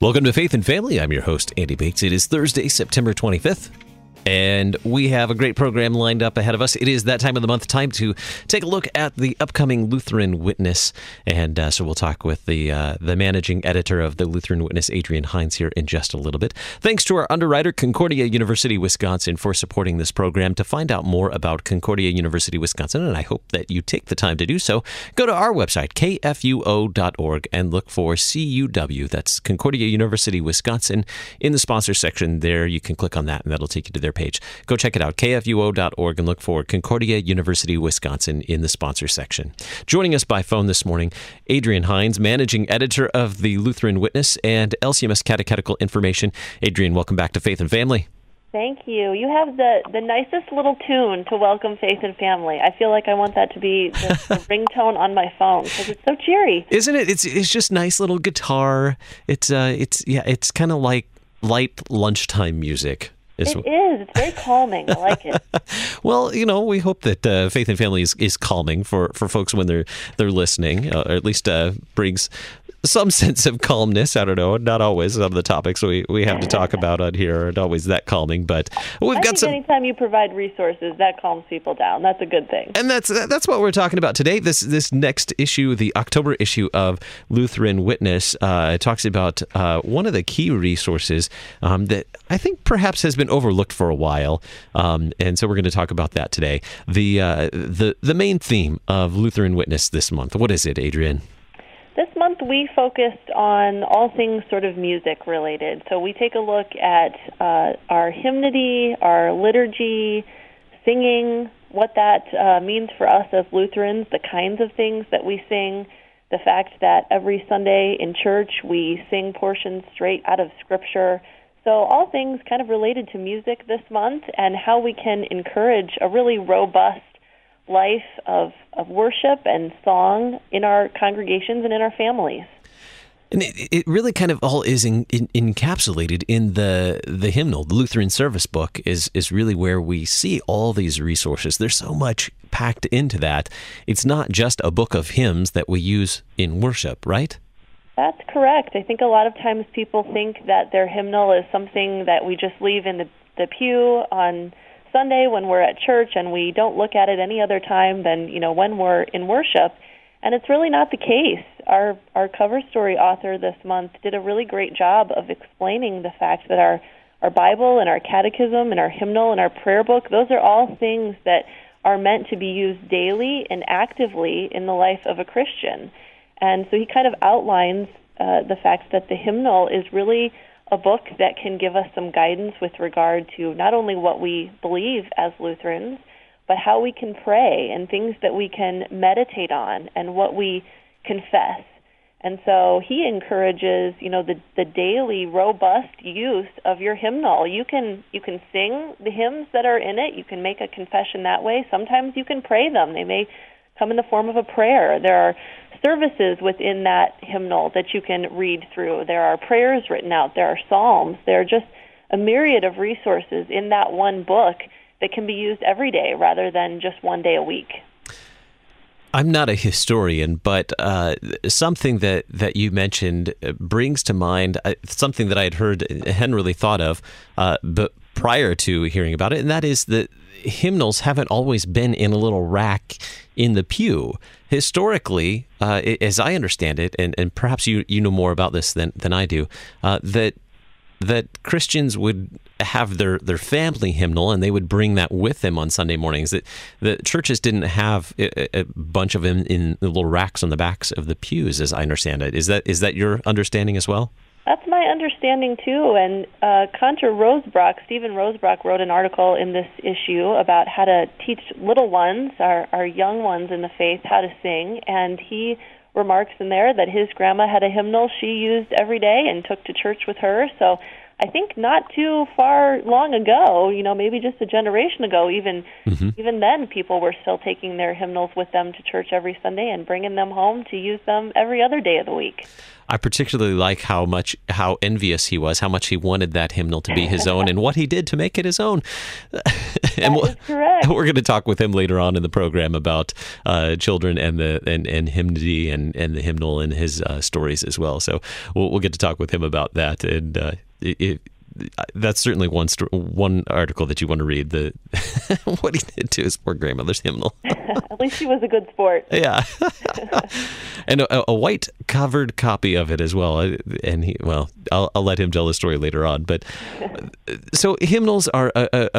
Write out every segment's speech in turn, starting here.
Welcome to Faith and Family. I'm your host, Andy Bates. It is Thursday, September 25th. And we have a great program lined up ahead of us. It is that time of the month, time to take a look at the upcoming Lutheran Witness. And so we'll talk with the managing editor of the Lutheran Witness, Adrian Hines, here in just a little bit. Thanks to our underwriter, Concordia University, Wisconsin, for supporting this program. To find out more about Concordia University, Wisconsin, and I hope that you take the time to do so, go to our website, kfuo.org, and look for CUW. That's Concordia University, Wisconsin. In the sponsor section there, you can click on that, and that'll take you to their page. Go check it out, kfuo.org, and look for Concordia University, Wisconsin in the sponsor section. Joining us by phone this morning, Adrian Hines, managing editor of the Lutheran Witness and LCMS Catechetical Information. Adrian, welcome back to Faith and Family. Thank you. You have the nicest little tune to welcome Faith and Family. I feel like I want that to be the ringtone on my phone because it's so cheery. Isn't it? It's just nice little guitar. It's kind of like light lunchtime music. It is. It's very calming. I like it. Well, we hope that Faith and Family is calming for folks when they're listening, or at least brings some sense of calmness. I don't know, not always some of the topics we have to talk about on here aren't always that calming, but we've got some. Anytime you provide resources, that calms people down. That's a good thing. And that's what we're talking about today. This next issue, the October issue of Lutheran Witness, talks about one of the key resources that I think perhaps has been overlooked for a while, and so we're going to talk about that today. The main theme of Lutheran Witness this month. What is it, Adrian? This month we focused on all things sort of music related. So we take a look at our hymnody, our liturgy, singing, what that means for us as Lutherans, the kinds of things that we sing, the fact that every Sunday in church we sing portions straight out of Scripture. So all things kind of related to music this month and how we can encourage a really robust life of worship and song in our congregations and in our families. And it really kind of all is encapsulated in the hymnal. The Lutheran Service Book is really where we see all these resources. There's so much packed into that. It's not just a book of hymns that we use in worship, right? That's correct. I think a lot of times people think that their hymnal is something that we just leave in the pew on Sunday when we're at church and we don't look at it any other time than, when we're in worship. And it's really not the case. Our cover story author this month did a really great job of explaining the fact that our Bible and our catechism and our hymnal and our prayer book, those are all things that are meant to be used daily and actively in the life of a Christian. And so he kind of outlines the fact that the hymnal is really a book that can give us some guidance with regard to not only what we believe as Lutherans, but how we can pray and things that we can meditate on and what we confess. And so he encourages, the daily robust use of your hymnal. You can sing the hymns that are in it. You can make a confession that way. Sometimes you can pray them. They may come in the form of a prayer. There are services within that hymnal that you can read through. There are prayers written out. There are psalms. There are just a myriad of resources in that one book that can be used every day rather than just one day a week. I'm not a historian, but something that you mentioned brings to mind something that I had heard and hadn't really thought of but prior to hearing about it, and that is that hymnals haven't always been in a little rack in the pew. Historically, as I understand it, and perhaps you know more about this than I do, that Christians would have their family hymnal and they would bring that with them on Sunday mornings. That the churches didn't have a bunch of them in the little racks on the backs of the pews, as I understand it. Is that your understanding as well? That's my understanding, too. And Contra Rosebrock, Stephen Rosebrock, wrote an article in this issue about how to teach little ones, our young ones in the faith, how to sing. And he remarks in there that his grandma had a hymnal she used every day and took to church with her. So I think not too far long ago, maybe just a generation ago, even then, people were still taking their hymnals with them to church every Sunday and bringing them home to use them every other day of the week. I particularly like how envious he was, how much he wanted that hymnal to be his own, and what he did to make it his own. And that is correct. We're going to talk with him later on in the program about children and hymnody and the hymnal and his stories as well. So we'll get to talk with him about that, and that's certainly one article that you want to read. What he did to his poor grandmother's hymnal. At least he was a good sport. Yeah, and a white covered copy of it as well. And I'll let him tell the story later on. But so hymnals are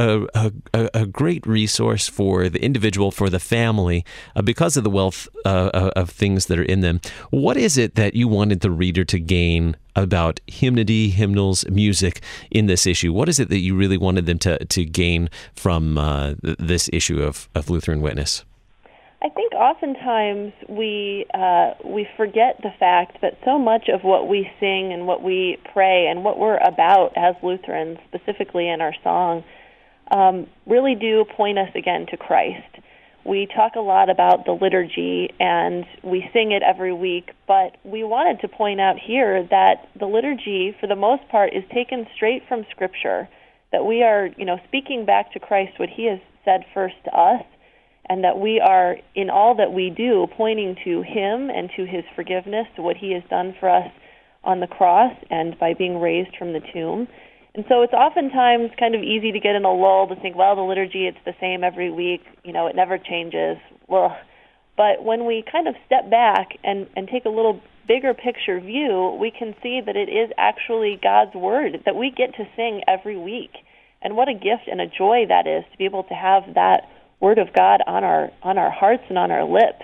a great resource for the individual, for the family, because of the wealth of things that are in them. What is it that you wanted the reader to gain about hymnody, hymnals, music in this issue? What is it that you really wanted them to gain from this issue of Lutheran Witness? I think oftentimes we forget the fact that so much of what we sing and what we pray and what we're about as Lutherans, specifically in our song, really do point us again to Christ. We talk a lot about the liturgy, and we sing it every week, but we wanted to point out here that the liturgy, for the most part, is taken straight from Scripture, that we are, speaking back to Christ what He has said first to us, and that we are, in all that we do, pointing to Him and to His forgiveness, to what He has done for us on the cross and by being raised from the tomb. And so it's oftentimes kind of easy to get in a lull to think, well, the liturgy, it's the same every week, it never changes. Well, but when we kind of step back and take a little bigger picture view, we can see that it is actually God's Word that we get to sing every week. And what a gift and a joy that is to be able to have that Word of God on our hearts and on our lips.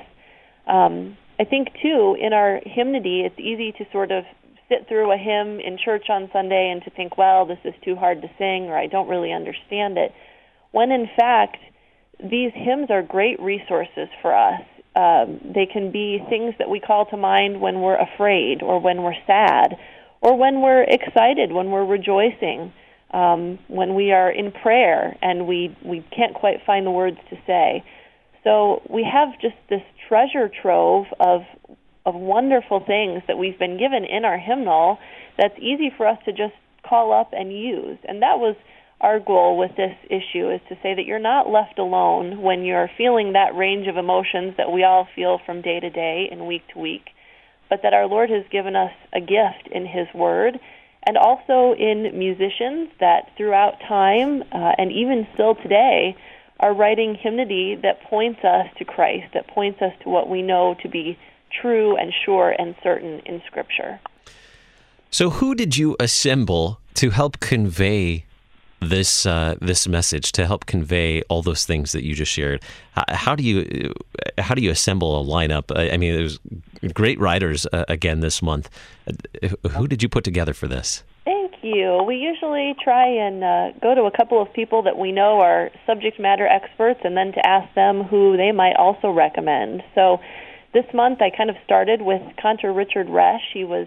I think, too, in our hymnody, it's easy to sort of sit through a hymn in church on Sunday and to think, well, this is too hard to sing, or I don't really understand it, when in fact these hymns are great resources for us. They can be things that we call to mind when we're afraid or when we're sad or when we're excited, when we're rejoicing, when we are in prayer and we can't quite find the words to say. So we have just this treasure trove of wonderful things that we've been given in our hymnal that's easy for us to just call up and use. And that was our goal with this issue, is to say that you're not left alone when you're feeling that range of emotions that we all feel from day to day and week to week, but that our Lord has given us a gift in His Word, and also in musicians that throughout time and even still today are writing hymnody that points us to Christ, that points us to what we know to be true and sure and certain in Scripture. So who did you assemble to help convey this message, to help convey all those things that you just shared? How do you assemble a lineup? I mean, there's great writers again this month. Who did you put together for this? Thank you. We usually try and go to a couple of people that we know are subject matter experts, and then to ask them who they might also recommend. So this month I kind of started with Cantor Richard Resch. He was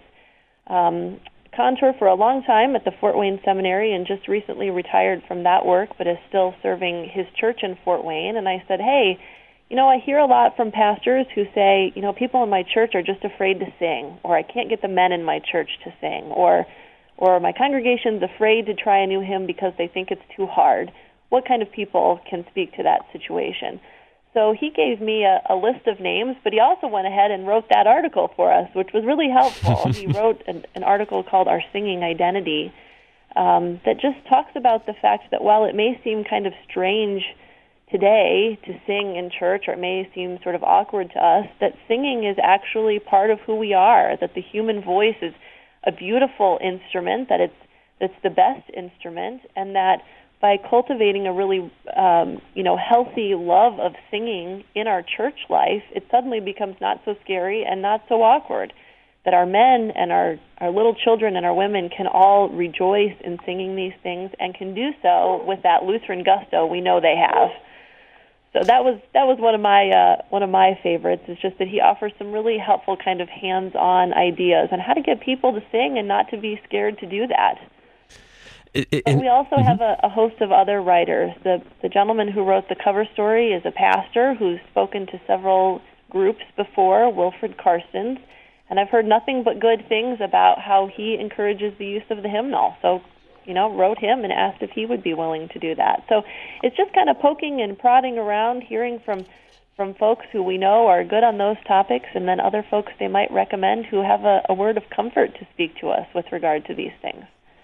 cantor for a long time at the Fort Wayne Seminary and just recently retired from that work, but is still serving his church in Fort Wayne. And I said, hey, I hear a lot from pastors who say, people in my church are just afraid to sing, or I can't get the men in my church to sing, or my congregation's afraid to try a new hymn because they think it's too hard. What kind of people can speak to that situation? So he gave me a list of names, but he also went ahead and wrote that article for us, which was really helpful. He wrote an article called Our Singing Identity that just talks about the fact that while it may seem kind of strange today to sing in church, or it may seem sort of awkward to us, that singing is actually part of who we are, that the human voice is a beautiful instrument, that it's the best instrument, and that by cultivating a really healthy love of singing in our church life, it suddenly becomes not so scary and not so awkward, that our men and our little children and our women can all rejoice in singing these things and can do so with that Lutheran gusto we know they have. So that was one of my favorites. Is just that he offers some really helpful kind of hands-on ideas on how to get people to sing and not to be scared to do that. But we also have a host of other writers. The gentleman who wrote the cover story is a pastor who's spoken to several groups before, Wilfred Karstens, and I've heard nothing but good things about how he encourages the use of the hymnal. So, wrote him and asked if he would be willing to do that. So it's just kind of poking and prodding around, hearing from folks who we know are good on those topics, and then other folks they might recommend who have a word of comfort to speak to us with regard to these things.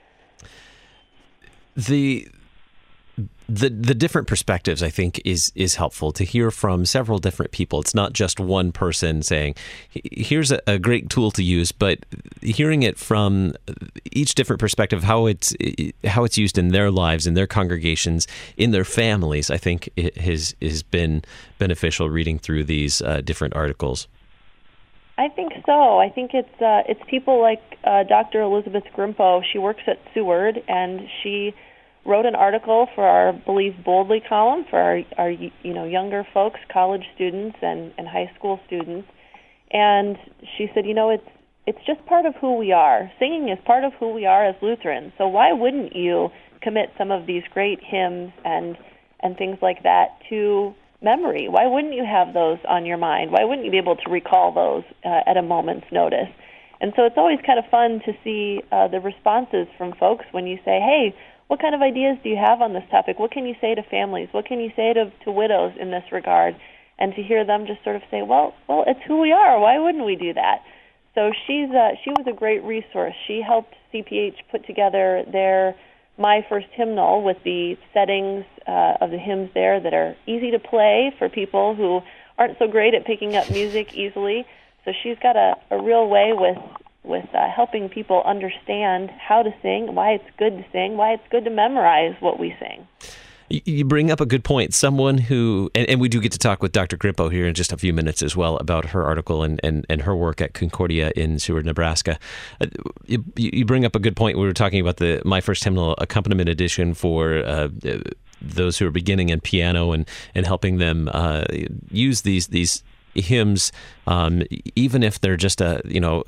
The different perspectives, I think, is helpful to hear from several different people. It's not just one person saying, here's a great tool to use, but hearing it from each different perspective, how it's used in their lives, in their congregations, in their families, I think it has been beneficial reading through these different articles. I think so. I think it's people like Dr. Elizabeth Grimpo. She works at Seward, and she wrote an article for our Believe Boldly column for our younger folks, college students and high school students. And she said, it's just part of who we are. Singing is part of who we are as Lutherans. So why wouldn't you commit some of these great hymns and things like that to memory? Why wouldn't you have those on your mind? Why wouldn't you be able to recall those at a moment's notice? And so it's always kind of fun to see the responses from folks when you say, hey, what kind of ideas do you have on this topic? What can you say to families? What can you say to widows in this regard? And to hear them just sort of say, well, it's who we are. Why wouldn't we do that? So she was a great resource. She helped CPH put together their My First Hymnal with the settings of the hymns there that are easy to play for people who aren't so great at picking up music easily. So she's got a real way with helping people understand how to sing, why it's good to sing, why it's good to memorize what we sing. You bring up a good point. Someone who, and we do get to talk with Dr. Grimpo here in just a few minutes as well about her article and her work at Concordia in Seward, Nebraska. You bring up a good point. We were talking about the My First Hymnal accompaniment edition for those who are beginning in piano and helping them use these hymns, even if they're just a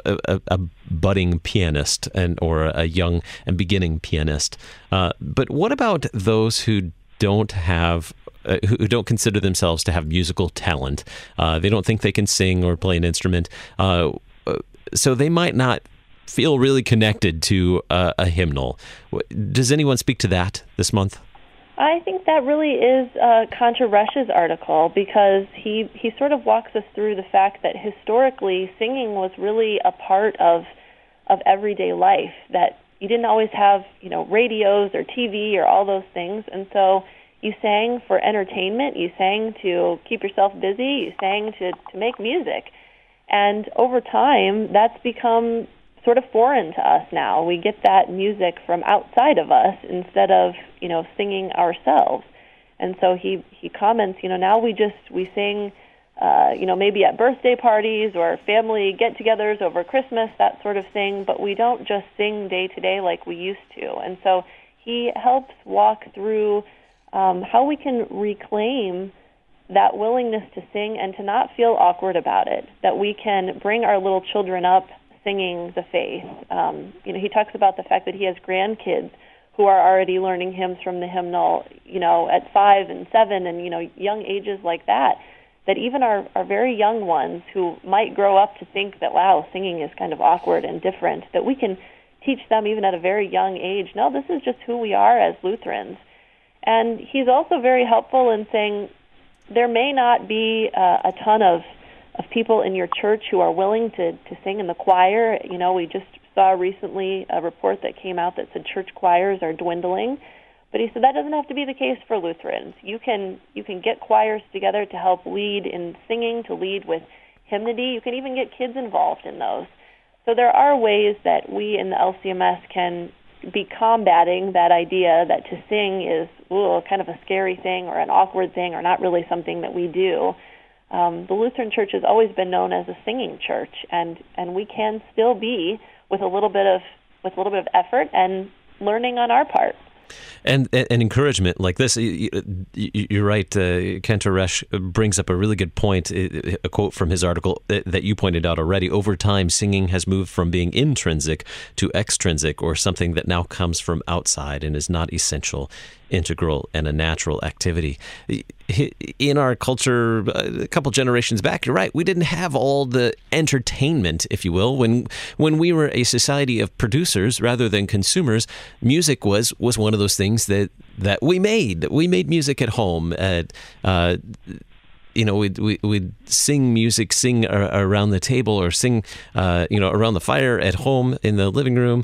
budding pianist or a young and beginning pianist. But what about those who don't consider themselves to have musical talent? They don't think they can sing or play an instrument, so they might not feel really connected to a hymnal. Does anyone speak to that this month? I think that really is Contra Resch's article, because he sort of walks us through the fact that historically singing was really a part of everyday life, that you didn't always have radios or TV or all those things, and so you sang for entertainment, you sang to keep yourself busy, you sang to make music. And over time, that's become sort of foreign to us now. We get that music from outside of us instead of, singing ourselves. And so he comments, now we sing, maybe at birthday parties or family get-togethers over Christmas, that sort of thing, but we don't just sing day to day like we used to. And so he helps walk through how we can reclaim that willingness to sing and to not feel awkward about it, that we can bring our little children up singing the faith. He talks about the fact that he has grandkids who are already learning hymns from the hymnal, at 5 and 7 and, young ages like that, that even our very young ones who might grow up to think that, wow, singing is kind of awkward and different, that we can teach them even at a very young age, no, this is just who we are as Lutherans. And he's also very helpful in saying there may not be a ton of people in your church who are willing to sing in the choir. We just saw recently a report that came out that said church choirs are dwindling. But he said that doesn't have to be the case for Lutherans. You can get choirs together to help lead in singing, to lead with hymnody. You can even get kids involved in those. So there are ways that we in the LCMS can be combating that idea that to sing is kind of a scary thing or an awkward thing or not really something that we do. The Lutheran Church has always been known as a singing church, and we can still be with a little bit of effort and learning on our part. And encouragement like this, you're right. Kent Teresh brings up a really good point, a quote from his article that you pointed out already. Over time, singing has moved from being intrinsic to extrinsic, or something that now comes from outside and is not essential, integral, and a natural activity. In our culture, a couple generations back, you're right, we didn't have all the entertainment, if you will. When we were a society of producers rather than consumers, music was one of those things that we made. We made music at home. We'd sing music, around the table, or sing, around the fire at home in the living room.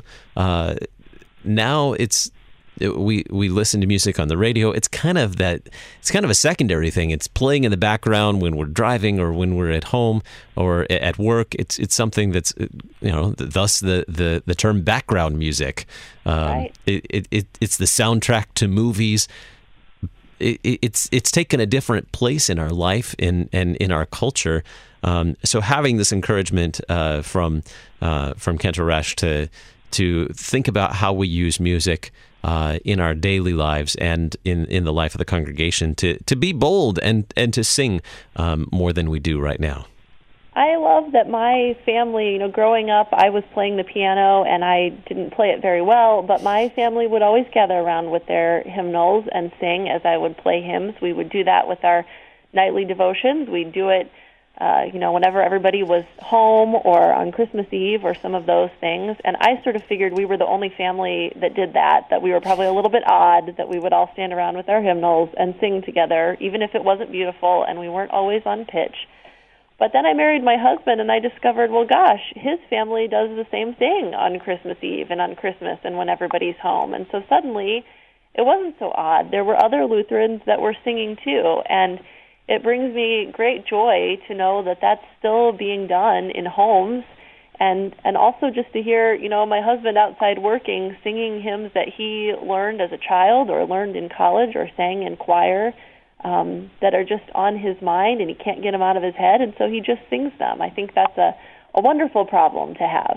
Now we listen to music on the radio. It's kind of a secondary thing. It's playing in the background when we're driving or when we're at home or at work. It's something that's, thus the term background music. Right. It's the soundtrack to movies. It's taken a different place in our life and in our culture. So having this encouragement from Kent Teresh to think about how we use music in our daily lives and in the life of the congregation, to be bold and to sing more than we do right now. I love that my family, growing up, I was playing the piano and I didn't play it very well, but my family would always gather around with their hymnals and sing as I would play hymns. We would do that with our nightly devotions. We'd do it whenever everybody was home or on Christmas Eve or some of those things. And I sort of figured we were the only family that did that we were probably a little bit odd, that we would all stand around with our hymnals and sing together, even if it wasn't beautiful and we weren't always on pitch. But then I married my husband, and I discovered, well, gosh, his family does the same thing on Christmas Eve and on Christmas and when everybody's home. And so suddenly it wasn't so odd. There were other Lutherans that were singing too, and it brings me great joy to know that that's still being done in homes, and also just to hear, my husband outside working, singing hymns that he learned as a child or learned in college or sang in choir, that are just on his mind, and he can't get them out of his head, and so he just sings them. I think that's a wonderful problem to have.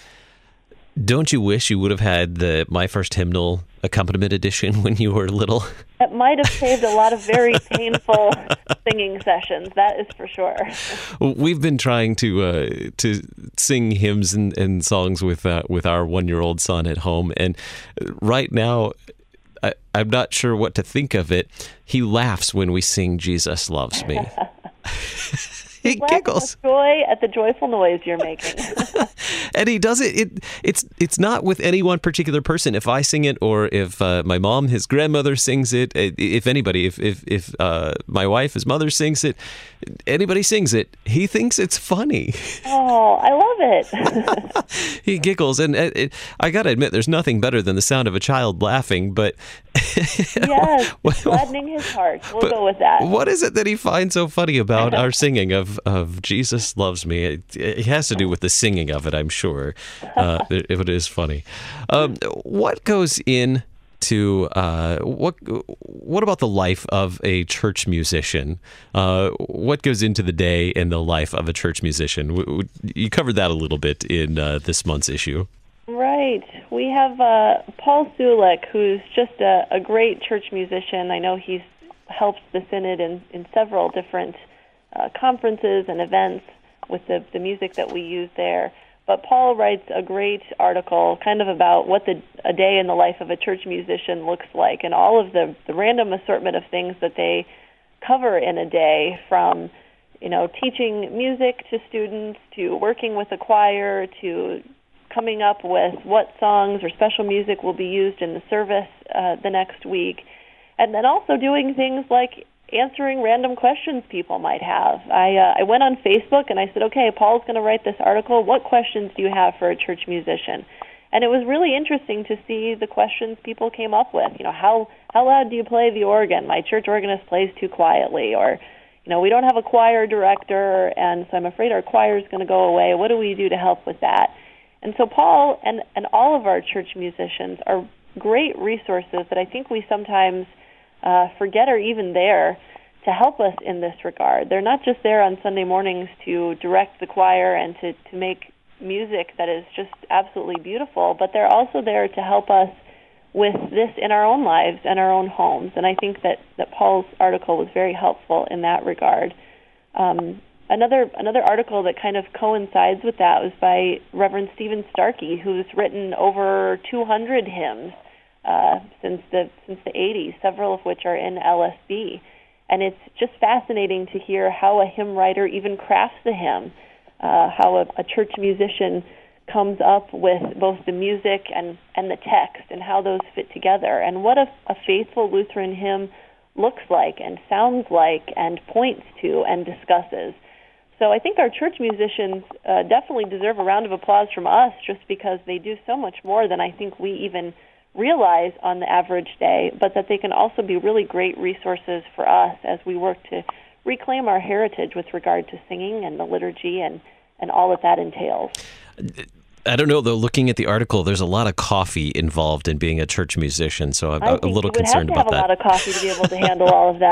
Don't you wish you would have had the My First Hymnal accompaniment edition when you were little? It might have saved a lot of very painful singing sessions, that is for sure. We've been trying to sing hymns and songs with our 1-year-old son at home, and right now I'm not sure what to think of it. He laughs when we sing Jesus Loves Me. He giggles. With joy at the joyful noise you're making. And he does it. It's not with any one particular person. If I sing it, or if my mom, his grandmother, sings it, if anybody, if my wife, his mother, sings it, anybody sings it, he thinks it's funny. Oh, I love it. He giggles, and I got to admit, there's nothing better than the sound of a child laughing. But yes, gladdening his heart. We'll go with that. What is it that he finds so funny about our singing of Jesus Loves Me? It has to do with the singing of it, I'm sure. It is funny. What goes into what about the life of a church musician? What goes into the day in the life of a church musician? You covered that a little bit in this month's issue. Right. We have Paul Sulik, who's just a great church musician. I know he's helped the Synod in several different conferences and events with the music that we use there. But Paul writes a great article kind of about what a day in the life of a church musician looks like, and all of the random assortment of things that they cover in a day, from teaching music to students, to working with a choir, to coming up with what songs or special music will be used in the service the next week, and then also doing things like answering random questions people might have. I went on Facebook and I said, okay, Paul's going to write this article. What questions do you have for a church musician? And it was really interesting to see the questions people came up with. How loud do you play the organ? My church organist plays too quietly. Or, we don't have a choir director, and so I'm afraid our choir is going to go away. What do we do to help with that? And so Paul and all of our church musicians are great resources that I think we sometimes forget are even there to help us in this regard. They're not just there on Sunday mornings to direct the choir and to make music that is just absolutely beautiful, but they're also there to help us with this in our own lives and our own homes. And I think that Paul's article was very helpful in that regard. Another article that kind of coincides with that was by Reverend Stephen Starkey, who's written over 200 hymns since the 80s, several of which are in LSB. And it's just fascinating to hear how a hymn writer even crafts the hymn, how a church musician comes up with both the music and the text and how those fit together, and what a faithful Lutheran hymn looks like and sounds like and points to and discusses. So I think our church musicians definitely deserve a round of applause from us, just because they do so much more than I think we even realize on the average day, but that they can also be really great resources for us as we work to reclaim our heritage with regard to singing and the liturgy and all that entails. I don't know, though, looking at the article, there's a lot of coffee involved in being a church musician, so I'm a little concerned about that. I think you would have to have a lot of coffee to be able to handle all of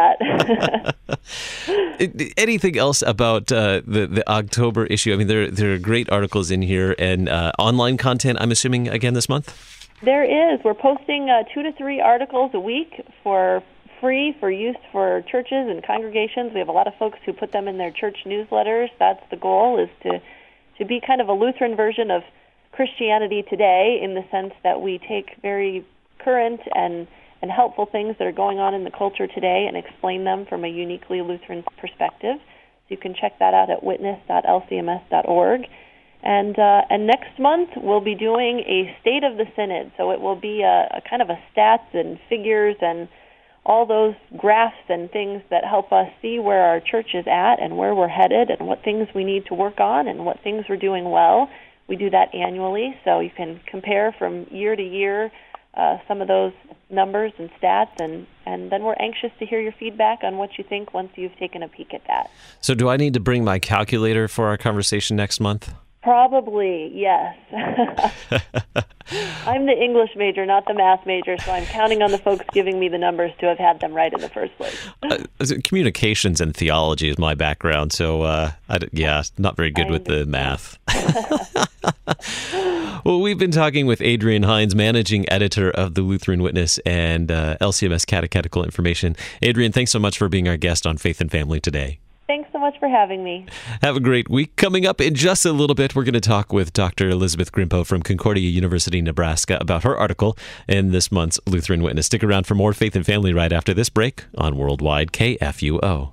that. Anything else about the October issue? I mean, there are great articles in here, and online content, I'm assuming, again this month? There is. We're posting 2 to 3 articles a week for free for use for churches and congregations. We have a lot of folks who put them in their church newsletters. That's the goal, is to be kind of a Lutheran version of Christianity Today, in the sense that we take very current and helpful things that are going on in the culture today and explain them from a uniquely Lutheran perspective. So you can check that out at witness.lcms.org. And next month we'll be doing a State of the Synod. So it will be a kind of a stats and figures and all those graphs and things that help us see where our church is at and where we're headed and what things we need to work on and what things we're doing well. We do that annually, so you can compare from year to year some of those numbers and stats, and then we're anxious to hear your feedback on what you think once you've taken a peek at that. So do I need to bring my calculator for our conversation next month? Probably, yes. I'm the English major, not the math major, so I'm counting on the folks giving me the numbers to have had them right in the first place. Communications and theology is my background, so not very good with the math. Well, we've been talking with Adrienne Hines, managing editor of the Lutheran Witness and LCMS Catechetical Information. Adrienne, thanks so much for being our guest on Faith and Family today. Thanks so much for having me. Have a great week. Coming up in just a little bit, we're going to talk with Dr. Elizabeth Grimpo from Concordia University, Nebraska, about her article in this month's Lutheran Witness. Stick around for more Faith and Family right after this break on Worldwide KFUO.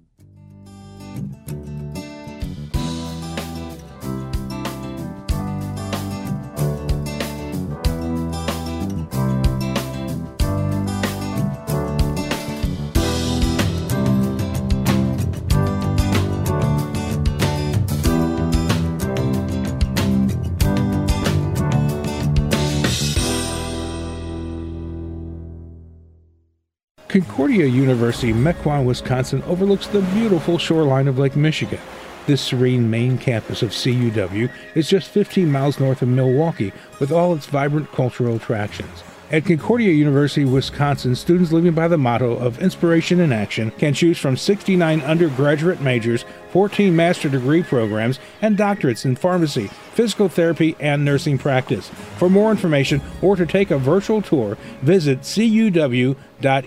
Concordia University, Mequon, Wisconsin overlooks the beautiful shoreline of Lake Michigan. This serene main campus of CUW is just 15 miles north of Milwaukee, with all its vibrant cultural attractions. At Concordia University, Wisconsin, students living by the motto of inspiration in action can choose from 69 undergraduate majors, 14 master degree programs, and doctorates in pharmacy, physical therapy, and nursing practice. For more information or to take a virtual tour, visit cuw.edu.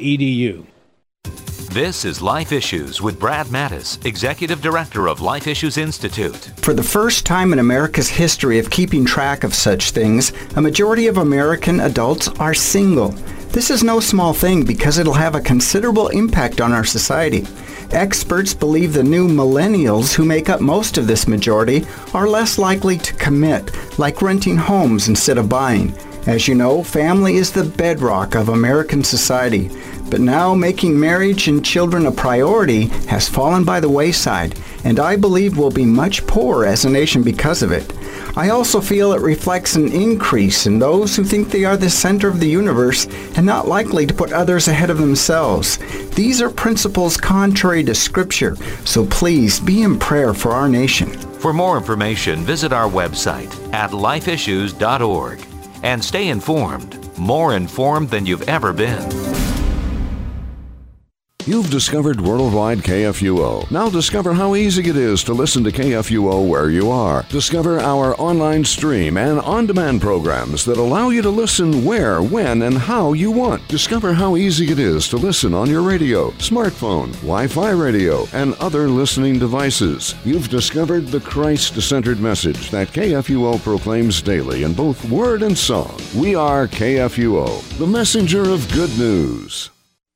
This is Life Issues with Brad Mattis, Executive Director of Life Issues Institute. For the first time in America's history of keeping track of such things, a majority of American adults are single. This is no small thing because it'll have a considerable impact on our society. Experts believe the new millennials, who make up most of this majority, are less likely to commit, like renting homes instead of buying. As you know, family is the bedrock of American society. But now making marriage and children a priority has fallen by the wayside, and I believe we'll be much poorer as a nation because of it. I also feel it reflects an increase in those who think they are the center of the universe and not likely to put others ahead of themselves. These are principles contrary to Scripture, so please be in prayer for our nation. For more information, visit our website at lifeissues.org and stay informed, more informed than you've ever been. You've discovered Worldwide KFUO. Now discover how easy it is to listen to KFUO where you are. Discover our online stream and on-demand programs that allow you to listen where, when, and how you want. Discover how easy it is to listen on your radio, smartphone, Wi-Fi radio, and other listening devices. You've discovered the Christ-centered message that KFUO proclaims daily in both word and song. We are KFUO, the messenger of good news.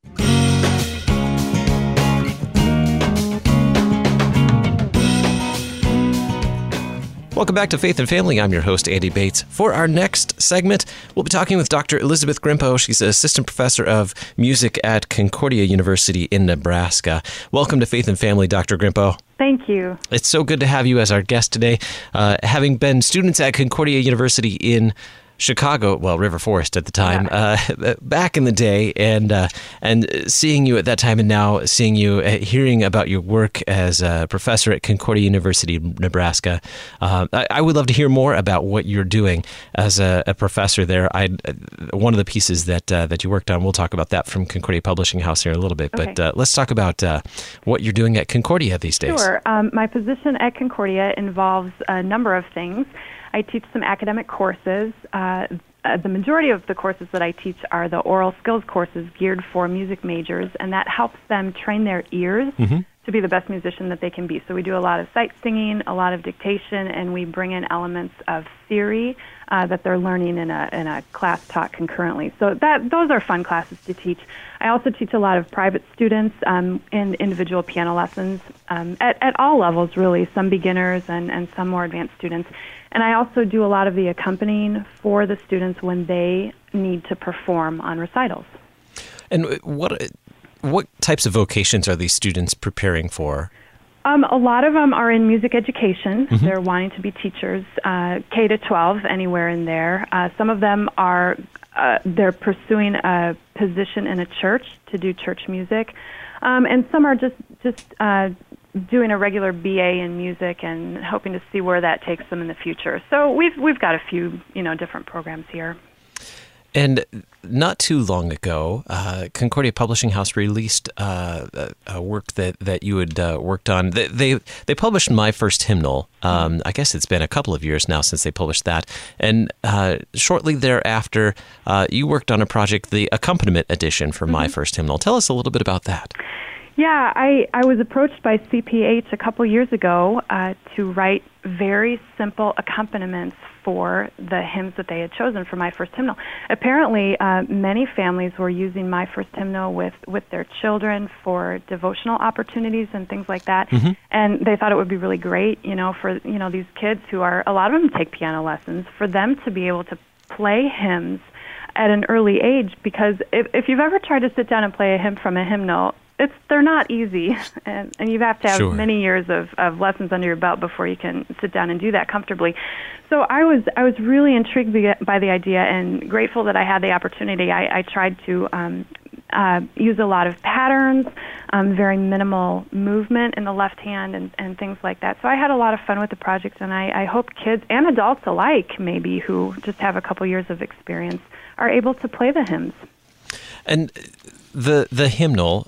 Welcome back to Faith and Family. I'm your host, Andy Bates. For our next segment, we'll be talking with Dr. Elizabeth Grimpo. She's an assistant professor of music at Concordia University in Nebraska. Welcome to Faith and Family, Dr. Grimpo. Thank you. It's so good to have you as our guest today. Having been students at Concordia University in Chicago, well, River Forest at the time, back in the day, and seeing you at that time, and now seeing you, hearing about your work as a professor at Concordia University, Nebraska. I would love to hear more about what you're doing as a professor there. One of the pieces that you worked on, we'll talk about that from Concordia Publishing House here in a little bit, okay. But let's talk about what you're doing at Concordia these days. Sure. My position at Concordia involves a number of things. I teach some academic courses. The majority of the courses that I teach are the oral skills courses geared for music majors, and that helps them train their ears to be the best musician that they can be. So we do a lot of sight singing, a lot of dictation, and we bring in elements of theory that they're learning in a class taught concurrently. So those are fun classes to teach. I also teach a lot of private students in individual piano lessons at all levels, really, some beginners and some more advanced students. And I also do a lot of the accompanying for the students when they need to perform on recitals. And what types of vocations are these students preparing for? A lot of them are in music education. They're wanting to be teachers, K to 12, anywhere in there. Some of them are they're pursuing a position in a church to do church music, and some are just doing a regular BA in music and hoping to see where that takes them in the future. So we've got a few different programs here. And not too long ago, Concordia Publishing House released a work that you had worked on. They published My First Hymnal. I guess it's been a couple of years now since they published that. And shortly thereafter, you worked on a project, the accompaniment edition for My First Hymnal. Tell us a little bit about that. Yeah, I was approached by CPH a couple years ago to write very simple accompaniments for the hymns that they had chosen for My First Hymnal. Apparently, many families were using My First Hymnal with their children for devotional opportunities and things like that, and they thought it would be really great, for these kids who are, a lot of them take piano lessons, for them to be able to play hymns at an early age, because if you've ever tried to sit down and play a hymn from a hymnal, they're not easy, and you have to have many years of lessons under your belt before you can sit down and do that comfortably. So I was really intrigued by the idea and grateful that I had the opportunity. I tried to use a lot of patterns, very minimal movement in the left hand and things like that. So I had a lot of fun with the project, and I hope kids and adults alike, maybe, who just have a couple years of experience, are able to play the hymns. And the hymnal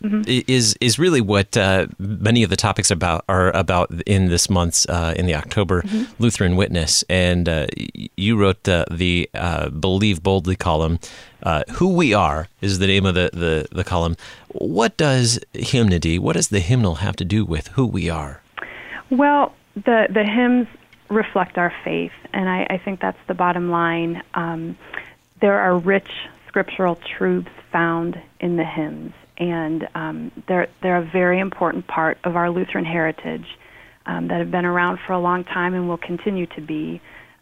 is really what many of the topics are about in this month's in the October Lutheran Witness. And you wrote the Believe Boldly column. Who We Are is the name of the column. What does hymnody, what does the hymnal have to do with who we are? Well, the hymns reflect our faith, and I think that's the bottom line. There are rich scriptural truths found in the hymns, and they're a very important part of our Lutheran heritage that have been around for a long time and will continue to be,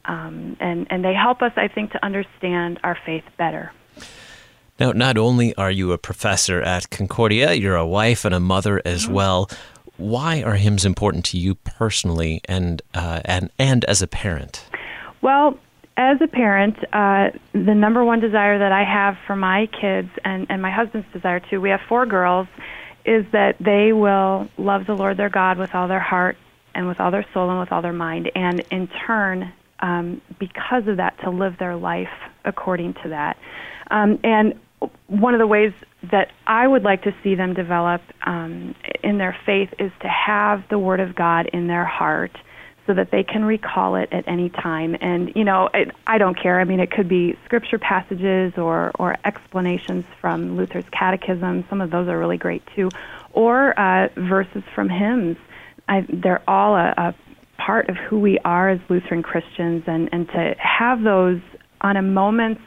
and they help us, I think, to understand our faith better. Now, not only are you a professor at Concordia, you're a wife and a mother as well. Why are hymns important to you personally and as a parent? Well, as a parent, the number one desire that I have for my kids and my husband's desire too, we have 4 girls, is that they will love the Lord their God with all their heart and with all their soul and with all their mind, and in turn, because of that, to live their life according to that. And one of the ways that I would like to see them develop in their faith is to have the Word of God in their heart so that they can recall it at any time. And, I don't care. I mean, it could be scripture passages or explanations from Luther's catechism. Some of those are really great, too. Or verses from hymns. They're all a part of who we are as Lutheran Christians. And to have those on a moment's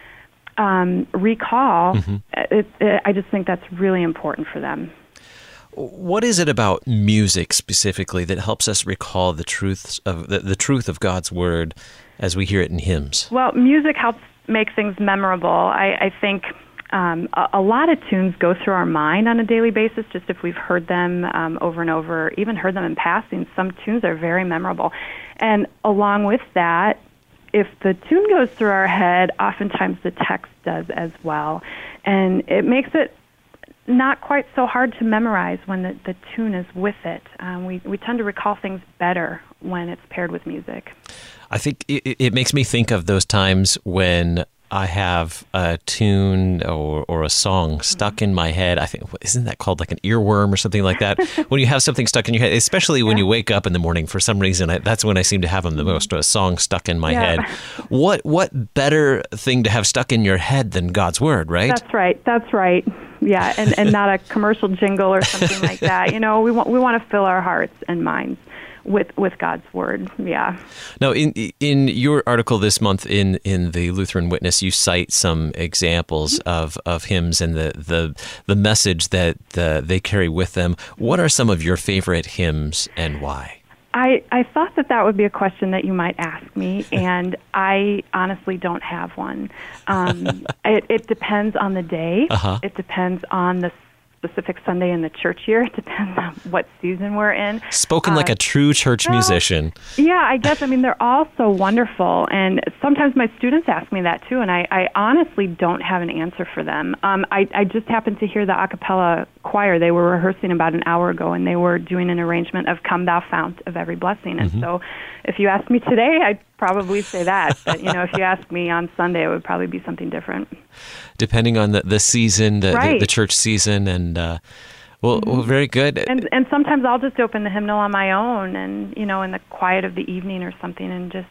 recall, I just think that's really important for them. What is it about music specifically that helps us recall the truths of the truth of God's Word as we hear it in hymns? Well, music helps make things memorable. I think a lot of tunes go through our mind on a daily basis, just if we've heard them over and over, even heard them in passing. Some tunes are very memorable. And along with that, if the tune goes through our head, oftentimes the text does as well. And it makes it not quite so hard to memorize when the tune is with it. We tend to recall things better when it's paired with music. I think it makes me think of those times when I have a tune or a song stuck in my head. I think, isn't that called like an earworm or something like that? When you have something stuck in your head, especially when you wake up in the morning, for some reason, that's when I seem to have them the most, a song stuck in my head. What better thing to have stuck in your head than God's Word, right? That's right. Yeah, and not a commercial jingle or something like that. We want to fill our hearts and minds with God's Word. Yeah. Now, in your article this month in the Lutheran Witness, you cite some examples of hymns and the message that they carry with them. What are some of your favorite hymns and why? I thought that would be a question that you might ask me, and I honestly don't have one. It depends on the day. It depends on the specific Sunday in the church year. It depends on what season we're in. Spoken like a true church musician. Yeah, I guess. I mean, they're all so wonderful, and sometimes my students ask me that too, and I honestly don't have an answer for them. I just happened to hear the a cappella choir. They were rehearsing about an hour ago, and they were doing an arrangement of Come Thou Fount of Every Blessing. And so if you ask me today, I'd probably say that. But, if you ask me on Sunday, it would probably be something different. Depending on the season, the church season, and well, very good. And sometimes I'll just open the hymnal on my own, and in the quiet of the evening or something, and just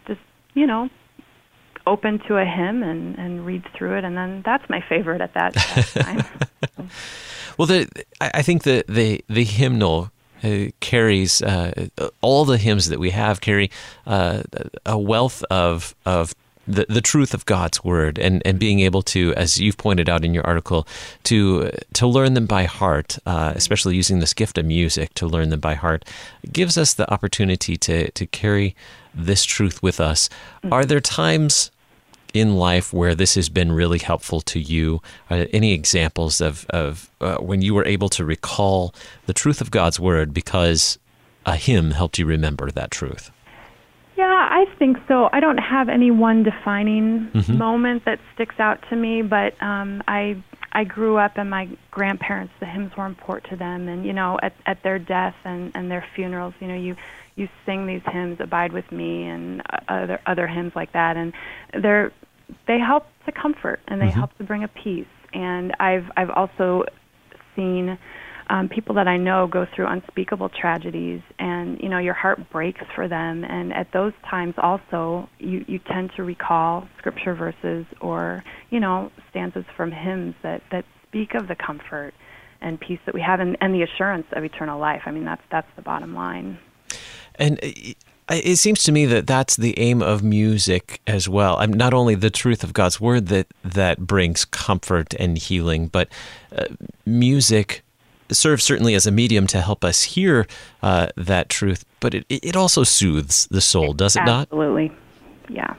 open to a hymn and read through it, and then that's my favorite at that time. Well, I think the hymnal carries all the hymns that we have carry a wealth of the truth of God's Word, and being able to, as you've pointed out in your article, to learn them by heart, especially using this gift of music to learn them by heart, gives us the opportunity to carry this truth with us. Are there times in life where this has been really helpful to you? Any examples of when you were able to recall the truth of God's Word because a hymn helped you remember that truth? Yeah, I think so. I don't have any one defining moment that sticks out to me, but I grew up, and my grandparents, the hymns were important to them, and at their death and their funerals, you sing these hymns, Abide With Me, and other hymns like that, and they help to comfort, and they help to bring a peace. And I've also seen people that I know go through unspeakable tragedies, and your heart breaks for them. And at those times also, you tend to recall scripture verses or stanzas from hymns that speak of the comfort and peace that we have, and the assurance of eternal life. I mean, that's the bottom line. And it seems to me that that's the aim of music as well. Not only the truth of God's Word that brings comfort and healing, but music serves certainly as a medium to help us hear that truth, but it also soothes the soul, does it not? Absolutely, yeah.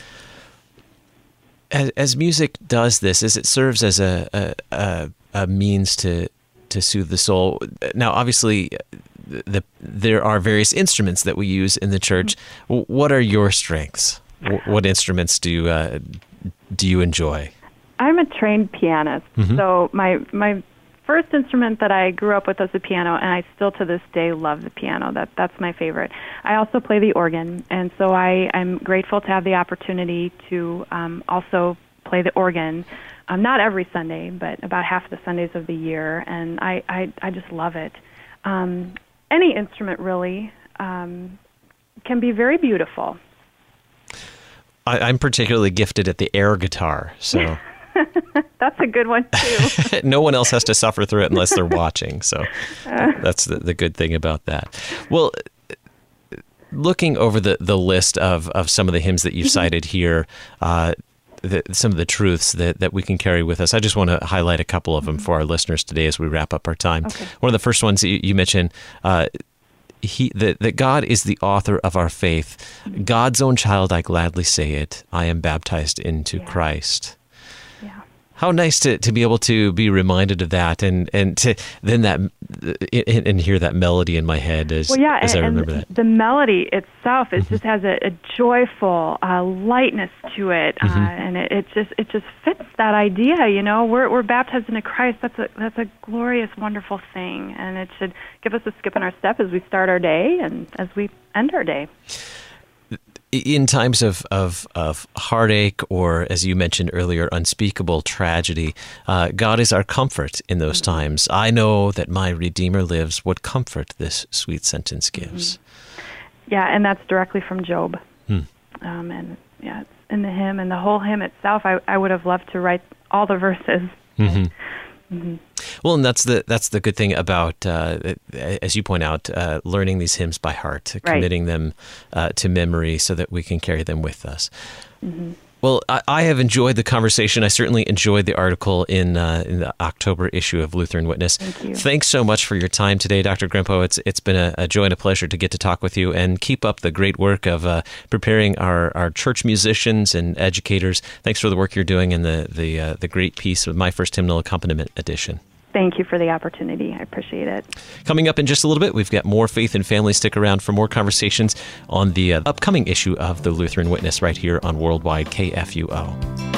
As music does this, as it serves as a means to soothe the soul. Now, obviously, there are various instruments that we use in the church. What are your strengths? What instruments do you enjoy? I'm a trained pianist, so my first instrument that I grew up with was the piano, and I still to this day love the piano. That's my favorite. I also play the organ, and so I'm grateful to have the opportunity to also play the organ not every Sunday, but about half the Sundays of the year, and I just love it. Any instrument really can be very beautiful. I'm particularly gifted at the air guitar, so that's a good one too. No one else has to suffer through it unless they're watching. So that's the good thing about that. Well, looking over the list of some of the hymns that you've cited here, some of the truths that we can carry with us, I just want to highlight a couple of them for our listeners today as we wrap up our time. Okay. One of the first ones you mentioned, that God is the author of our faith. God's own child, I gladly say it. I am baptized into Christ. Yeah. How nice to be able to be reminded of that, and to then and hear that melody in my head as I remember that. The melody itself, it just has a joyful lightness to it, and it just fits that idea. You know, we're baptized into Christ. That's a glorious, wonderful thing, and it should give us a skip in our step as we start our day and as we end our day. In times of heartache, or as you mentioned earlier, unspeakable tragedy, God is our comfort in those times. I know that my Redeemer lives. What comfort this sweet sentence gives. Yeah, and that's directly from Job. And yeah, it's in the hymn, and the whole hymn itself, I would have loved to write all the verses. Well, and that's the good thing about, as you point out, learning these hymns by heart, committing them to memory so that we can carry them with us. Well, I have enjoyed the conversation. I certainly enjoyed the article in the October issue of Lutheran Witness. Thank you. Thanks so much for your time today, Dr. Grimpo. It's been a joy and a pleasure to get to talk with you, and keep up the great work of preparing our church musicians and educators. Thanks for the work you're doing in the great piece of My First Hymnal Accompaniment Edition. Thank you for the opportunity. I appreciate it. Coming up in just a little bit, we've got more Faith and Family. Stick around for more conversations on the upcoming issue of the Lutheran Witness right here on Worldwide KFUO.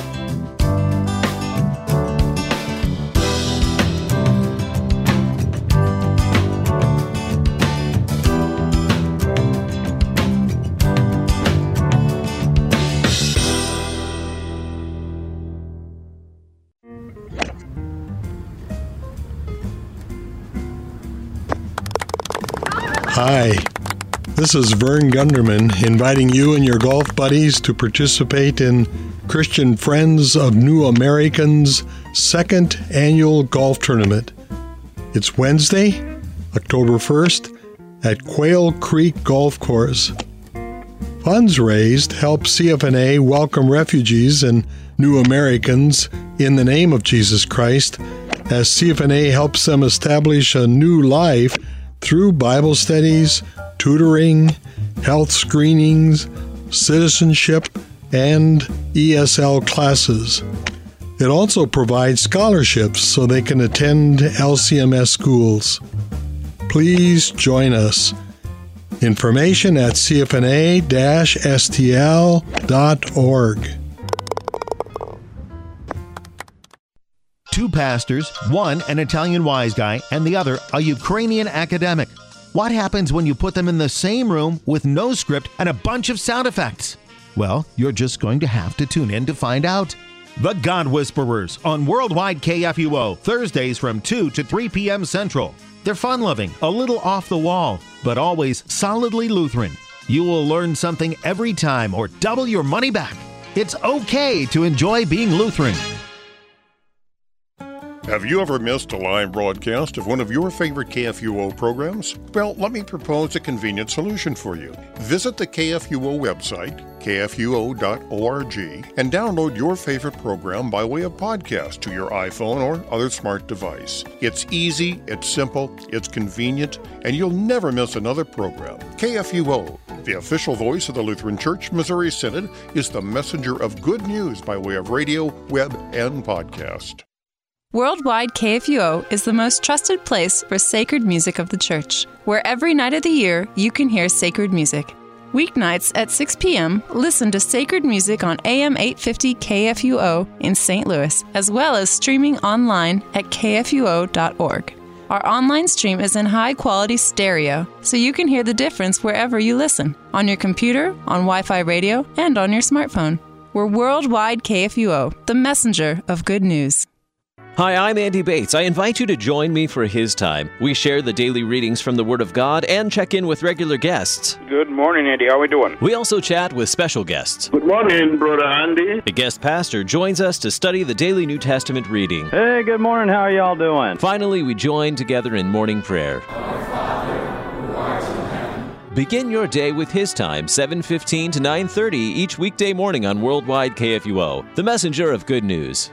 Hi, this is Vern Gunderman inviting you and your golf buddies to participate in Christian Friends of New Americans' second annual golf tournament. It's Wednesday, October 1st, at Quail Creek Golf Course. Funds raised help CFNA welcome refugees and new Americans in the name of Jesus Christ, as CFNA helps them establish a new life through Bible studies, tutoring, health screenings, citizenship, and ESL classes. It also provides scholarships so they can attend LCMS schools. Please join us. Information at cfna-stl.org. Two pastors, one an Italian wise guy and the other a Ukrainian academic. What happens when you put them in the same room with no script and a bunch of sound effects? Well, you're just going to have to tune in to find out. The God Whisperers on Worldwide KFUO, Thursdays from 2 to 3 p.m. Central. They're fun-loving, a little off the wall, but always solidly Lutheran. You will learn something every time or double your money back. It's okay to enjoy being Lutheran. Have you ever missed a live broadcast of one of your favorite KFUO programs? Well, let me propose a convenient solution for you. Visit the KFUO website, kfuo.org, and download your favorite program by way of podcast to your iPhone or other smart device. It's easy, it's simple, it's convenient, and you'll never miss another program. KFUO, the official voice of the Lutheran Church Missouri Synod, is the messenger of good news by way of radio, web, and podcast. Worldwide KFUO is the most trusted place for sacred music of the church, where every night of the year you can hear sacred music. Weeknights at 6 p.m., listen to sacred music on AM 850 KFUO in St. Louis, as well as streaming online at kfuo.org. Our online stream is in high-quality stereo, so you can hear the difference wherever you listen, on your computer, on Wi-Fi radio, and on your smartphone. We're Worldwide KFUO, the messenger of good news. Hi, I'm Andy Bates. I invite you to join me for His Time. We share the daily readings from the Word of God and check in with regular guests. Good morning, Andy. How are we doing? We also chat with special guests. Good morning, Brother Andy. A guest pastor joins us to study the daily New Testament reading. Hey, good morning. How are y'all doing? Finally, we join together in morning prayer. Our Father, who art in heaven. Begin your day with His Time, 7:15 to 9:30 each weekday morning on Worldwide KFUO, the messenger of good news.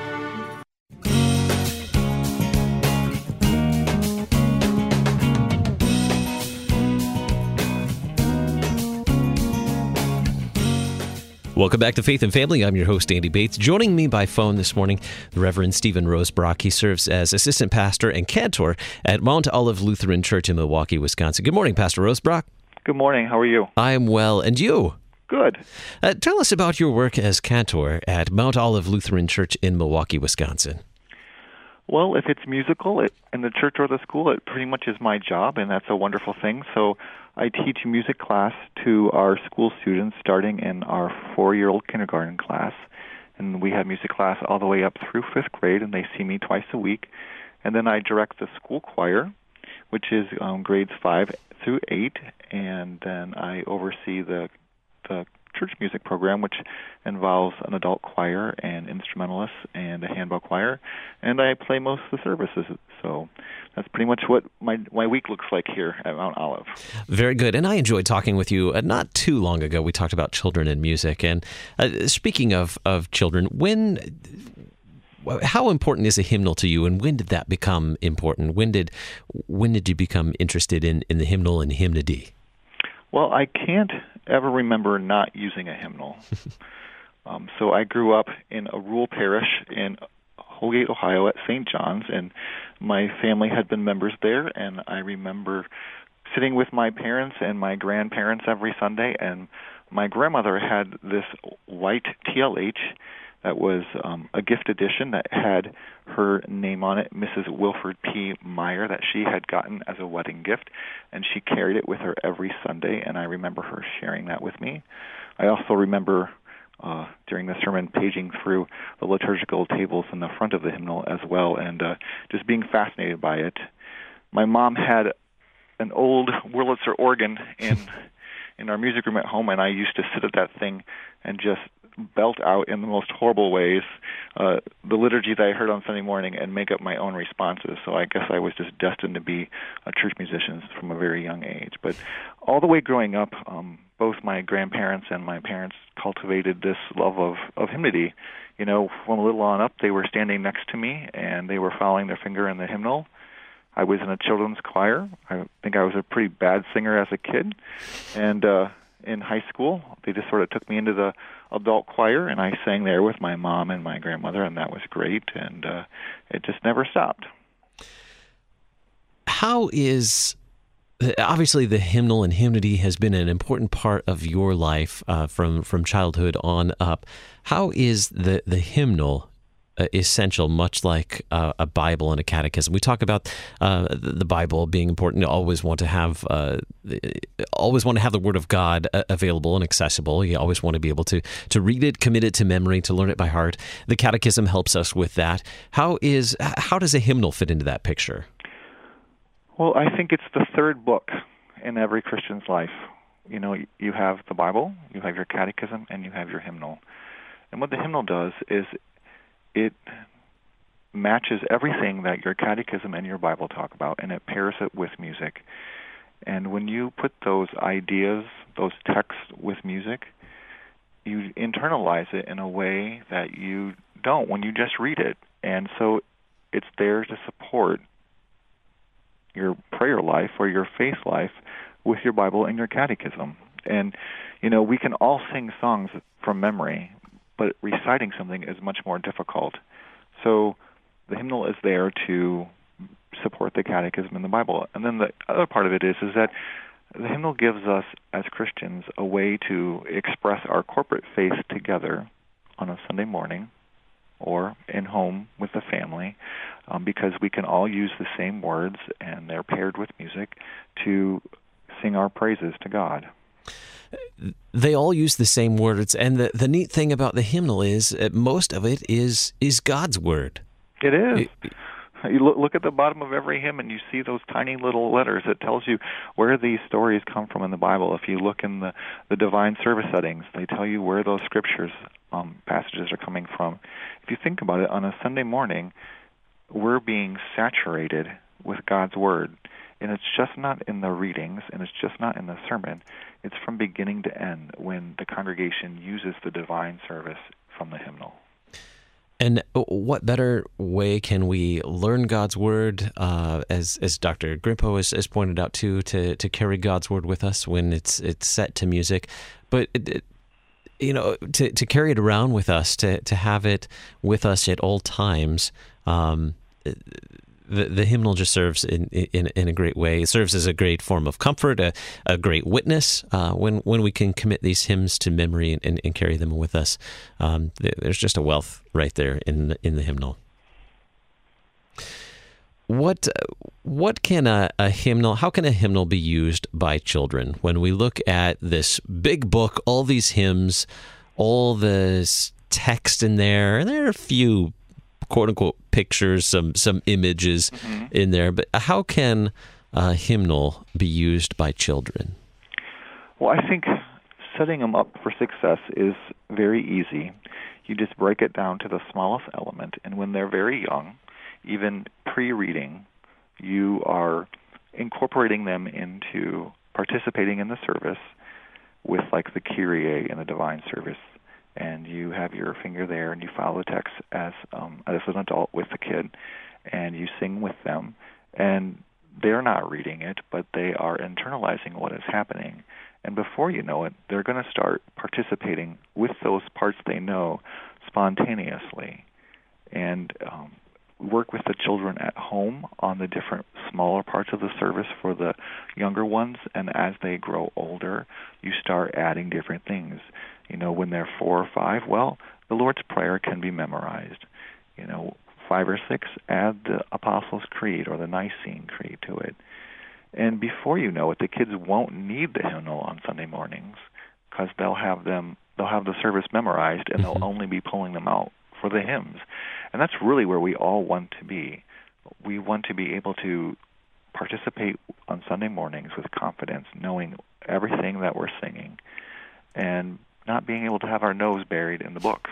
Welcome back to Faith and Family. I'm your host, Andy Bates. Joining me by phone this morning, the Reverend Stephen Rosebrock. He serves as assistant pastor and cantor at Mount Olive Lutheran Church in Milwaukee, Wisconsin. Good morning, Pastor Rosebrock. Good morning. How are you? I'm well. And you? Good. Tell us about your work as cantor at Mount Olive Lutheran Church in Milwaukee, Wisconsin. Well, if it's musical in the church or the school, it pretty much is my job, and that's a wonderful thing. So I teach music class to our school students starting in our 4-year-old kindergarten class. And we have music class all the way up through 5th grade, and they see me twice a week. And then I direct the school choir, which is grades 5 through 8. And then I oversee the church music program, which involves an adult choir and instrumentalists and a handbell choir, and I play most of the services. So that's pretty much what my week looks like here at Mount Olive. Very good. And I enjoyed talking with you not too long ago. We talked about children and music. And speaking of children, how important is a hymnal to you, and when did that become important? When did you become interested in the hymnal and hymnody? Well, I can't ever remember not using a hymnal. So I grew up in a rural parish in Holgate, Ohio at St. John's, and my family had been members there, and I remember sitting with my parents and my grandparents every Sunday, and my grandmother had this white TLH that was a gift edition that had her name on it, Mrs. Wilford P. Meyer, that she had gotten as a wedding gift, and she carried it with her every Sunday, and I remember her sharing that with me. I also remember during the sermon paging through the liturgical tables in the front of the hymnal as well, and just being fascinated by it. My mom had an old Wurlitzer organ in our music room at home, and I used to sit at that thing and just belt out in the most horrible ways the liturgy that I heard on Sunday morning and make up my own responses. So I guess I was just destined to be a church musician from a very young age. But all the way growing up, both my grandparents and my parents cultivated this love of hymnody. You know, from a little on up, they were standing next to me, and they were following their finger in the hymnal. I was in a children's choir. I think I was a pretty bad singer as a kid. And in high school, they just sort of took me into the adult choir, and I sang there with my mom and my grandmother, and that was great, and it just never stopped. How is... Obviously, the hymnal and hymnody has been an important part of your life from childhood on up. How is the hymnal essential, much like a Bible and a catechism? We talk about the Bible being important. You always want to have the Word of God available and accessible. You always want to be able to read it, commit it to memory, to learn it by heart. The catechism helps us with that. How does a hymnal fit into that picture? Well, I think it's the third book in every Christian's life. You know, you have the Bible, you have your catechism, and you have your hymnal. And what the hymnal does is it matches everything that your catechism and your Bible talk about, and it pairs it with music. And when you put those ideas, those texts with music, you internalize it in a way that you don't when you just read it. And so it's there to support your prayer life or your faith life with your Bible and your catechism. And, you know, we can all sing songs from memory, but reciting something is much more difficult. So the hymnal is there to support the catechism and the Bible. And then the other part of it is that the hymnal gives us, as Christians, a way to express our corporate faith together on a Sunday morning or in home with the family, because we can all use the same words, and they're paired with music to sing our praises to God. they all use the same words. And the neat thing about the hymnal is most of it is God's word. It is. You look at the bottom of every hymn and you see those tiny little letters. It tells you where these stories come from in the Bible. If you look in the divine service settings, they tell you where those scriptures passages are coming from. If you think about it, on a Sunday morning, we're being saturated with God's word. And it's just not in the readings, and it's just not in the sermon. It's from beginning to end when the congregation uses the divine service from the hymnal. And what better way can we learn God's word, as Dr. Grimpo has pointed out too, to carry God's word with us when it's set to music, but to carry it around with us, to have it with us at all times. The hymnal just serves in a great way. It serves as a great form of comfort, a great witness when we can commit these hymns to memory and carry them with us. There's just a wealth right there in the hymnal. What can a hymnal? How can a hymnal be used by children? When we look at this big book, all these hymns, all this text in there, and there are a few quote-unquote pictures, some images in there, but how can a hymnal be used by children? Well, I think setting them up for success is very easy. You just break it down to the smallest element, and when they're very young, even pre-reading, you are incorporating them into participating in the service with like the Kyrie in the divine service. And you have your finger there, and you follow the text as an adult with the kid, and you sing with them. And they're not reading it, but they are internalizing what is happening. And before you know it, they're going to start participating with those parts they know spontaneously. And work with the children at home on the different smaller parts of the service for the younger ones. And as they grow older, you start adding different things. When they're 4 or 5, well, the Lord's Prayer can be memorized. 5 or 6, add the Apostles' Creed or the Nicene Creed to it. And before you know it, the kids won't need the hymnal on Sunday mornings because they'll have the service memorized, and they'll only be pulling them out for the hymns. And that's really where we all want to be. We want to be able to participate on Sunday mornings with confidence, knowing everything that we're singing, and not being able to have our nose buried in the book.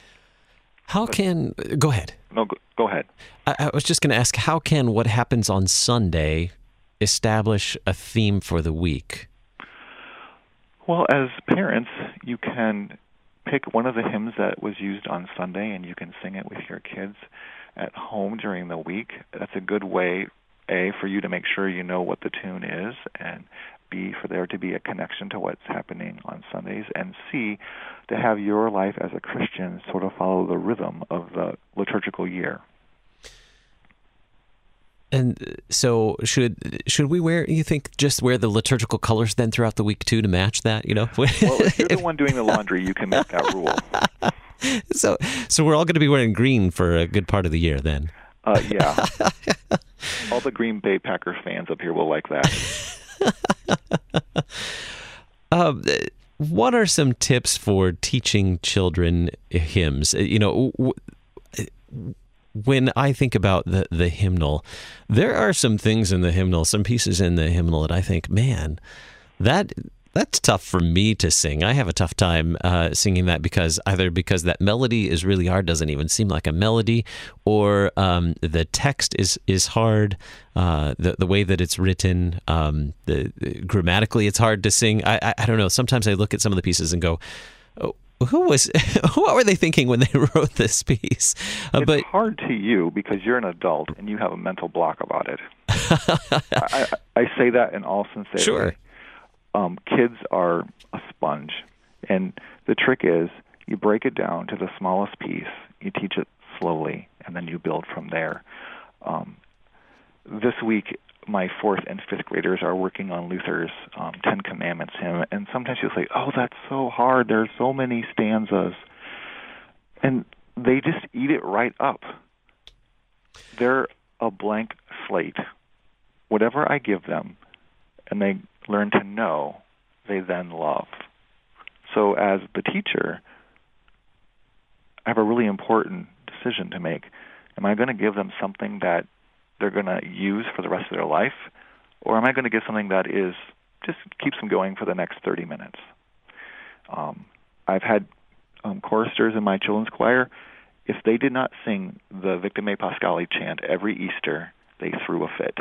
Go ahead. No, go ahead. I was just going to ask, how can what happens on Sunday establish a theme for the week? Well, as parents, you can pick one of the hymns that was used on Sunday, and you can sing it with your kids at home during the week. That's a good way, A, for you to make sure you know what the tune is, and B, for there to be a connection to what's happening on Sundays, and C, to have your life as a Christian sort of follow the rhythm of the liturgical year. And so should we just wear the liturgical colors then throughout the week too to match that, Well, if you're the one doing the laundry, you can make that rule. So we're all going to be wearing green for a good part of the year then. Yeah. All the Green Bay Packers fans up here will like that. What are some tips for teaching children hymns? When I think about the hymnal, there are some things in the hymnal, some pieces in the hymnal that I think, man, that's tough for me to sing. I have a tough time singing that because that melody is really hard, doesn't even seem like a melody, or the text is hard, the way that it's written, grammatically it's hard to sing. I don't know. Sometimes I look at some of the pieces and go, what were they thinking when they wrote this piece? It's hard to you because you're an adult and you have a mental block about it. I say that in all sincerity. Sure. Kids are a sponge, and the trick is you break it down to the smallest piece, you teach it slowly, and then you build from there. This week, my 4th and 5th graders are working on Luther's 10 Commandments hymn, and sometimes you'll say, oh, that's so hard, there's so many stanzas, and they just eat it right up. They're a blank slate. Whatever I give them, and they learn to know, they then love. So as the teacher, I have a really important decision to make. Am I going to give them something that they're going to use for the rest of their life, or am I going to give something that is just keeps them going for the next 30 minutes? I've had choristers in my children's choir. If they did not sing the Victime Pascali chant every Easter, they threw a fit.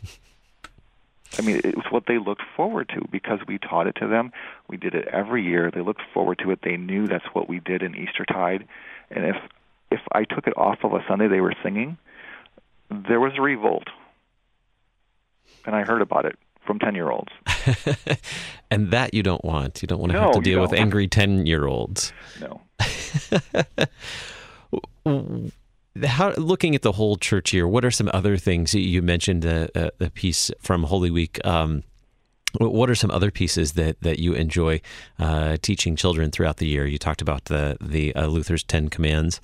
I mean, it was what they looked forward to because we taught it to them. We did it every year. They looked forward to it. They knew that's what we did in Eastertide. And if I took it off of a Sunday they were singing, there was a revolt. And I heard about it from 10-year-olds. And that you don't want. You don't want to have to deal with angry 10-year-olds. No. Looking at the whole church year, what are some other things? You mentioned the piece from Holy Week. What are some other pieces that you enjoy teaching children throughout the year? You talked about the Luther's 10 Commands.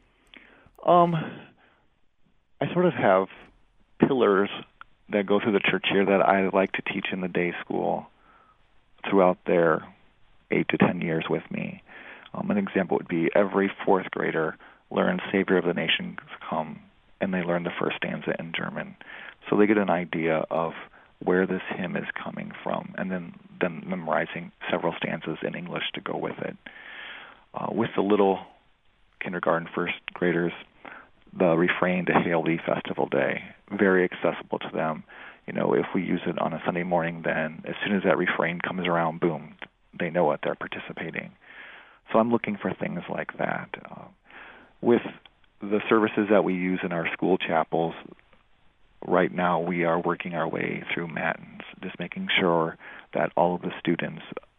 I sort of have pillars that go through the church year that I like to teach in the day school throughout their 8 to 10 years with me. An example would be every fourth grader learns Savior of the Nations Come, and they learn the first stanza in German. So they get an idea of where this hymn is coming from, and then memorizing several stanzas in English to go with it. With the little kindergarten first graders, the refrain to Hail Thee Festival Day, very accessible to them. You know, if we use it on a Sunday morning, then as soon as that refrain comes around, boom, they know it, they're participating. So I'm looking for things like that. With the services that we use in our school chapels, right now we are working our way through Matins, just making sure that all of the students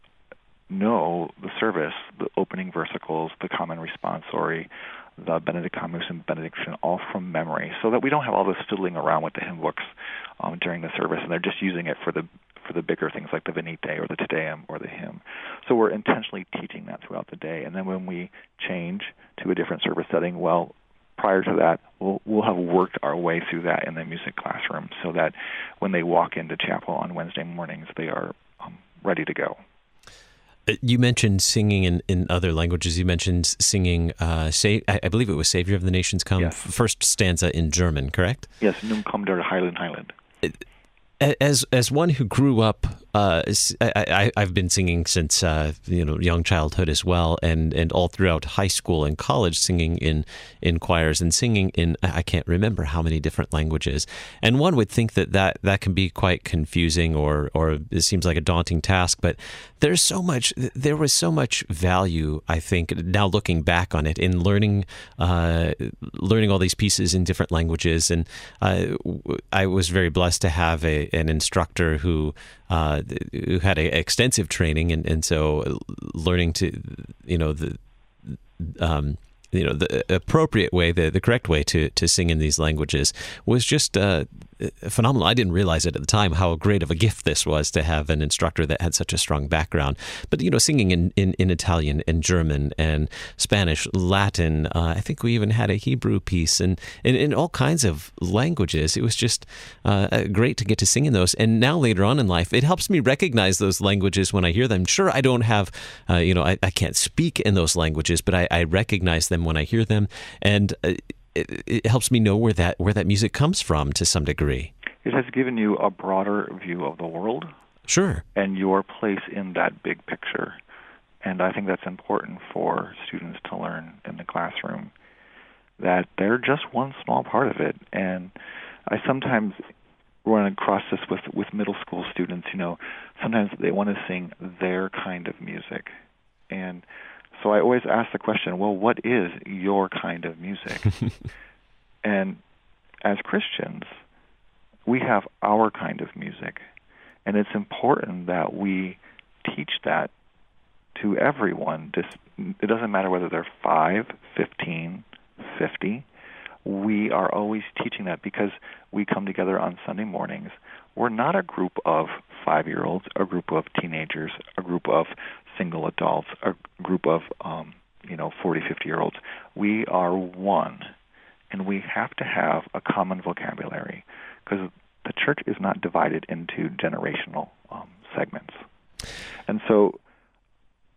know the service, the opening versicles, the common responsorial, the Benedicamus and benediction, all from memory, so that we don't have all this fiddling around with the hymn books during the service, and they're just using it for the bigger things like the Venite or the Te Deum or the hymn. So we're intentionally teaching that throughout the day, and then when we change to a different service setting, well, prior to that, we'll have worked our way through that in the music classroom, so that when they walk into chapel on Wednesday mornings, they are ready to go. You mentioned singing in other languages. You mentioned singing, I believe it was Savior of the Nations Come, yes. First stanza in German, correct? Yes, Nun komm der Heiland. As one who grew up, I've been singing since young childhood as well, and all throughout high school and college, singing in choirs and singing in I can't remember how many different languages. And one would think that can be quite confusing or it seems like a daunting task, but there was so much value, I think, now looking back on it, in learning all these pieces in different languages. And I was very blessed to have an instructor who had an extensive training, and so learning to the appropriate way, the correct way to sing in these languages was just phenomenal. I didn't realize it at the time how great of a gift this was to have an instructor that had such a strong background. But singing in Italian and German and Spanish, Latin, I think we even had a Hebrew piece, and in all kinds of languages. It was just great to get to sing in those. And now later on in life, it helps me recognize those languages when I hear them. Sure, I don't have, I can't speak in those languages, but I recognize them when I hear them, and it helps me know where that music comes from to some degree. It has given you a broader view of the world. Sure. And your place in that big picture. And I think that's important for students to learn in the classroom, that they're just one small part of it. And I sometimes run across this with middle school students. Sometimes they want to sing their kind of music. And so I always ask the question, well, what is your kind of music? And as Christians, we have our kind of music. And it's important that we teach that to everyone. It doesn't matter whether they're 5, 15, 50. We are always teaching that because we come together on Sunday mornings. We're not a group of 5-year-olds, a group of teenagers, a group of single adults, a group of 40, 50-year-olds. We are one, and we have to have a common vocabulary because the church is not divided into generational segments. And so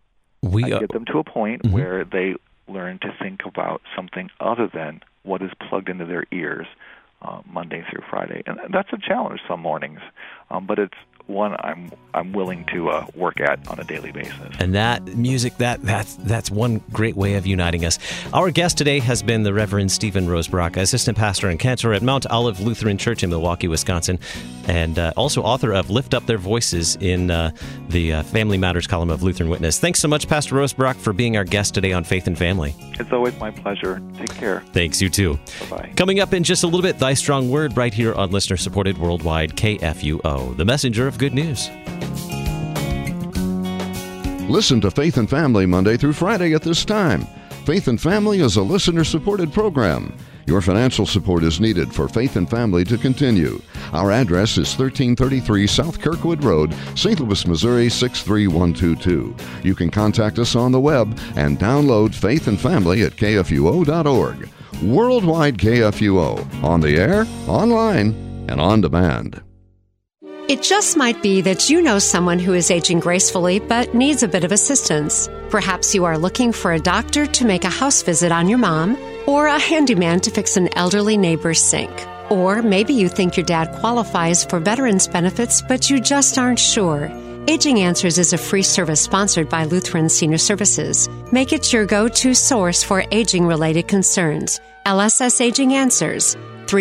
I get them to a point where they learn to think about something other than what is plugged into their ears Monday through Friday. And that's a challenge some mornings, but it's one I'm willing to work at on a daily basis. And that music, that's one great way of uniting us. Our guest today has been the Reverend Stephen Rosebrock, assistant pastor and cantor at Mount Olive Lutheran Church in Milwaukee, Wisconsin, and also author of Lift Up Their Voices in the Family Matters column of Lutheran Witness. Thanks so much, Pastor Rosebrock, for being our guest today on Faith and Family. It's always my pleasure. Take care. Thanks, you too. Bye-bye. Coming up in just a little bit, Thy Strong Word right here on listener-supported worldwide KFUO, the messenger of good news. Listen to Faith and Family Monday through Friday at this time. Faith and Family is a listener-supported program. Your financial support is needed for Faith and Family to continue. Our address is 1333 South Kirkwood Road, St. Louis, Missouri 63122. You can contact us on the web and download Faith and Family at kfuo.org. Worldwide KFUO, on the air, online, and on demand. It just might be that you know someone who is aging gracefully but needs a bit of assistance. Perhaps you are looking for a doctor to make a house visit on your mom, or a handyman to fix an elderly neighbor's sink. Or maybe you think your dad qualifies for veterans benefits, but you just aren't sure. Aging Answers is a free service sponsored by Lutheran Senior Services. Make it your go-to source for aging-related concerns. LSS Aging Answers,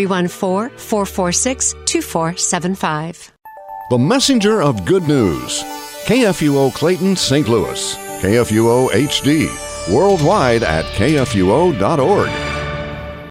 314-446-2475. The messenger of good news. KFUO Clayton, St. Louis. KFUO HD. Worldwide at kfuo.org.